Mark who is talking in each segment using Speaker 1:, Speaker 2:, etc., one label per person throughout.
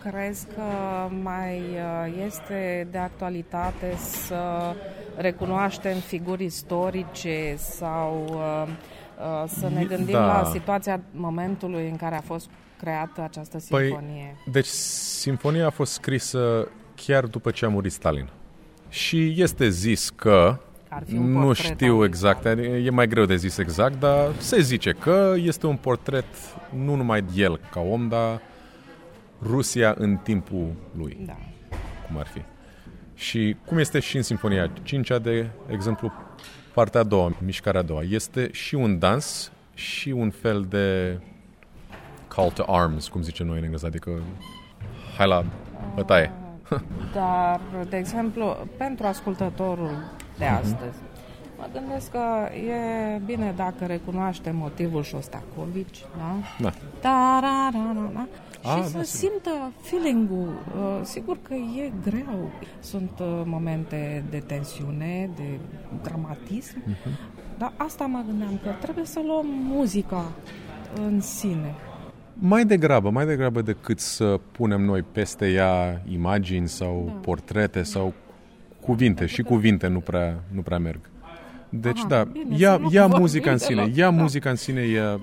Speaker 1: crezi că mai este de actualitate să recunoaștem figuri istorice sau să ne gândim la situația momentului în care a fost creată această simfonie?
Speaker 2: Deci simfonia a fost scrisă chiar după ce a murit Stalin. Și este zis că, nu știu exact, e mai greu de zis exact, dar se zice că este un portret nu numai de el ca om, dar Rusia în timpul lui, cum ar fi. Și cum este și în Sinfonia 5-a, de exemplu, partea a doua, mișcarea a doua, este și un dans și un fel de call to arms, cum zicem noi în engleză, adică hai la bătaie.
Speaker 1: Dar, de exemplu, pentru ascultătorul de astăzi, mă gândesc că e bine dacă recunoaște motivul Șostakovici, da? Da. Și să simtă feeling-ul. Sigur că e greu. Sunt momente de tensiune, de dramatism, dar asta mă gândeam, că trebuie să luăm muzica în sine.
Speaker 2: Mai degrabă decât să punem noi peste ea imagini sau portrete sau cuvinte. Și cuvinte nu prea merg. Deci ia muzica în sine. Muzica în sine,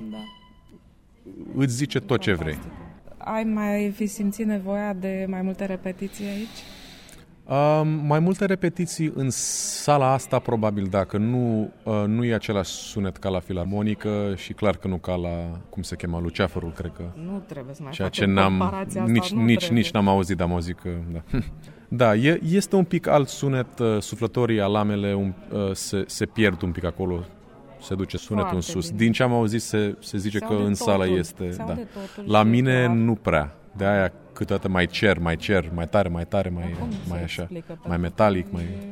Speaker 2: îți zice tot ce vrei.
Speaker 1: Ai mai fi simțit nevoia de mai multe repetiții aici?
Speaker 2: Mai multe repetiții în sala asta, probabil, dacă nu e același sunet ca la filarmonică și clar că nu ca la, cum se chema, Luceafărul, cred că.
Speaker 1: Nu trebuie să mai
Speaker 2: ceea
Speaker 1: facem comparația asta.
Speaker 2: Nici n-am auzit, dar am auzit că, da. Da, este un pic alt sunet, suflătorii, alamele se pierd un pic acolo, se duce sunetul foarte în sus. Bine. Din ce am auzit se zice că în sală este, da. La mine nu prea. De aia câteodată mai cer, mai tare, mai așa, mai metalic,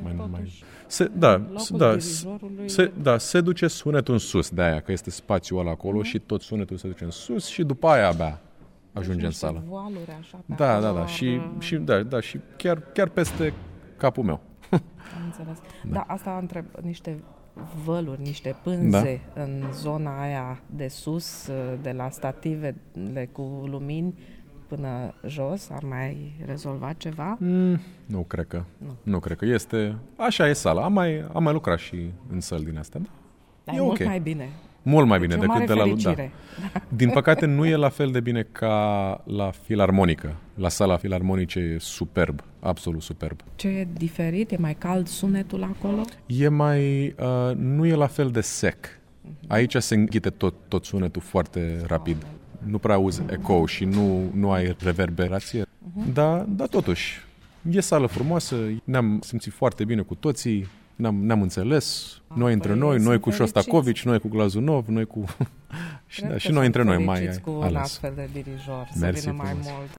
Speaker 2: se duce sunetul în sus, de aia că este spațiul ăla acolo și tot sunetul se duce în sus și după aia abia ajunge în sală.
Speaker 1: Voaluri, așa,
Speaker 2: da, și chiar peste capul meu.
Speaker 1: Am înțeles. Da, asta întreb, niște văluri, niște pânze în zona aia de sus, de la stativele cu lumini până jos, ar mai rezolvat ceva?
Speaker 2: Nu cred că. Nu cred că. Așa e sala. Am mai lucrat și în săli din astea.
Speaker 1: Dar e mult mai bine.
Speaker 2: Mult mai bine decât de la
Speaker 1: fericire.
Speaker 2: Din păcate nu e la fel de bine ca la filarmonică. La sala filarmonice e superb, absolut superb.
Speaker 1: Ce e diferit? E mai cald sunetul acolo?
Speaker 2: Nu e la fel de sec. Aici se înghite tot sunetul foarte rapid. Nu prea auzi eco și nu ai reverberație. Dar totuși, e sală frumoasă, ne-am simțit foarte bine cu toții, ne-am înțeles, noi între noi cu Șostakovici, noi cu Glazunov, noi cu... și noi între noi mai
Speaker 1: cu un astfel de dirijor, să vină mai mult.